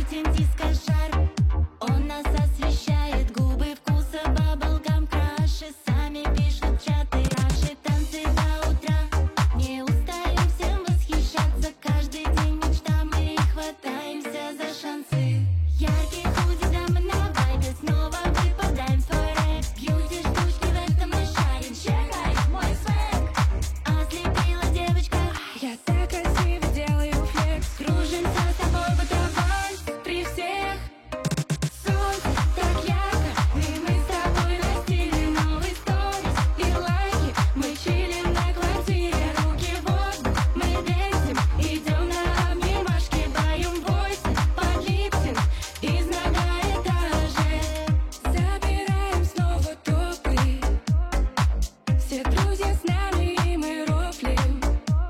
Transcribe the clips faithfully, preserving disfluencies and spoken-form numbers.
светим диско-шар. Он нас освещает, губы вкуса баблгам краше. Сами пишут чаты, наши танцы до утра. Не устаем всем восхищаться, каждый день мечта, мы и хватаемся за шансы. Яркие худи, дамы на вайбе, снова выпадаем в твой рэп. Бьюти штучки, в этом мы шарим, чекай мой свек. Ослепила девочка, Я так красиво делаю флекс. кружимся с тобой, бытовой при всех. Солнце так ярко, и мы с тобой на стиле. Новый сторис и лайки, мы чилим на квартире. Руки в воздух, мы дэнсим, идем на обнимашки. Поем войсы под липтинг из многоэтажек. Забираем снова топы, все друзья с нами, и мы рофлим.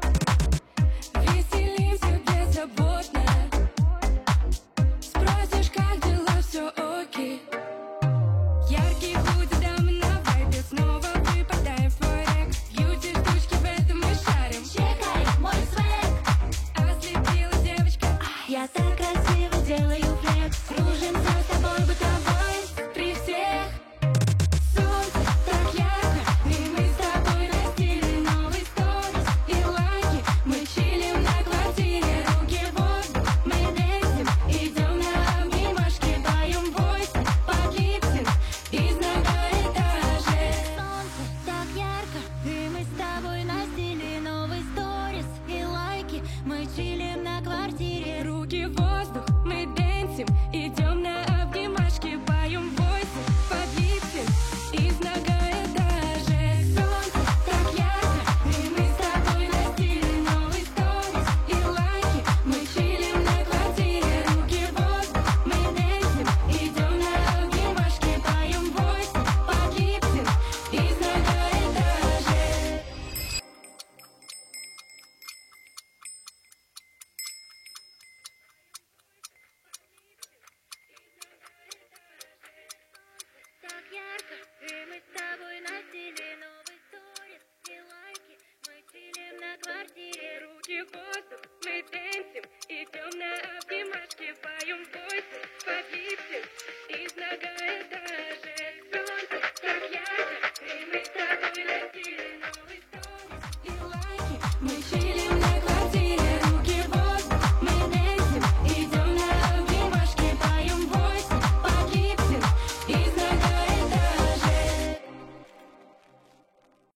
Веселимся беззаботно. Спросишь, как дела, все окей. Яркие худи, дамы на вайбе, снова выпадаем в твой рэк. Бьюти штучки, в этом мы шарим. Чекай мой свек. Ослепила девочка, Я так красиво делаю флекс. Кружимся с тобой, бытовой при всех. Солнце так ярко, и мы с тобой на стиле. Новый сторис и лайки, мы чилим на квартире. Руки в воздух, мы дэнсим, идем на обнимашки. Поем войсы под липтинг из многоэтажек. солнце так ярко, и мы с тобой на стиле. Новый сторис и лайки, мы чилим на квартире. Руки в воздух, мы дэнсим, идем на обнимашки. Поем войсы под липтинг из многоэтажек. Солнце так ярко, и мы с тобой на стиле. Новый сторис и лайки, мы чилим на квартире. Руки в воздух, мы дэнсим, идем на обнимашки. Поем войсы под липтинг из многоэтажек. Так ярко, и мы с тобой на стиле. Новый сторис и лайки, мы чилим на квартире. Руки в воздух, мы дэнсим, идем на обнимашки. Поем войсы под липтинг из многоэтажек. Солнце так ярко, и мы с тобой на стиле. Новый